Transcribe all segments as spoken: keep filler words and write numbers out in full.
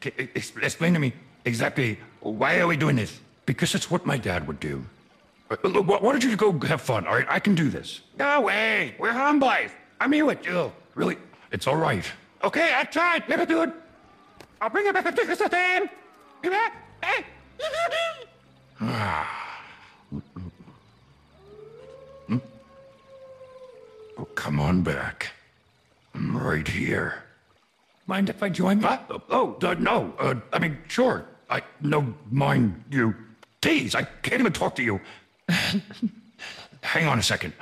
t- ex- explain to me exactly why are we doing this? Because it's what my dad would do. Uh, look, why why don't you go have fun, all right? I can do this. No way. We're home boys. I'm here with you. Really? It's all right. Okay, I tried. Let me do it. I'll bring it back to the time. Be back. Hey. Hmm? Oh, come on back. I'm right here. Mind if I join? What? Oh, uh, no. Uh, I mean, sure. I no mind you. Please, I can't even talk to you. Hang on a second.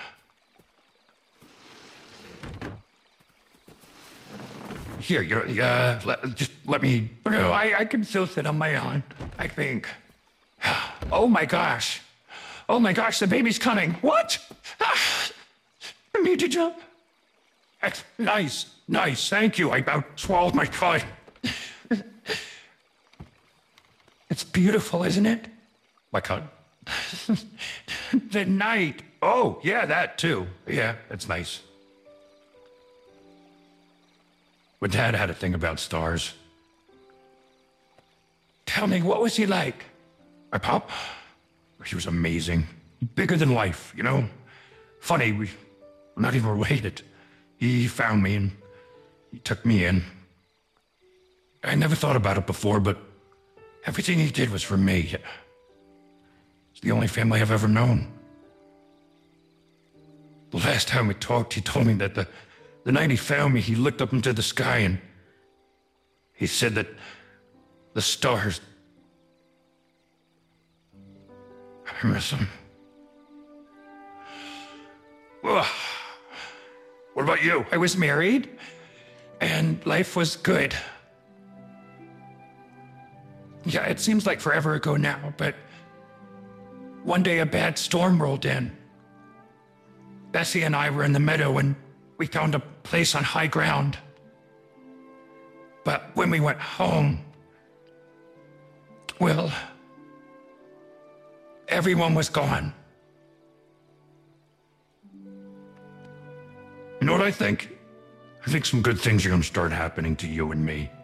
Here, you uh, let, just let me. No, I, I can still sit on my own, I think. Oh my gosh. Oh my gosh, the baby's coming. What? Ah, I need to jump. That's nice, nice. Thank you. I about swallowed my pride. It's beautiful, isn't it? My cut. The night. Oh, yeah, that too. Yeah, that's nice. But Dad had a thing about stars. Tell me, what was he like? My pop? He was amazing. Bigger than life, you know? Funny, we, we're not even related. He found me and he took me in. I never thought about it before, but everything he did was for me. It's the only family I've ever known. The last time we talked, he told me that the, the night he found me, he looked up into the sky and he said that the stars... I miss him. Ugh. What about you? I was married, and life was good. Yeah, it seems like forever ago now, but one day a bad storm rolled in. Bessie and I were in the meadow, and we found a place on high ground. But when we went home, well, everyone was gone. You know what I think? I think some good things are gonna start happening to you and me.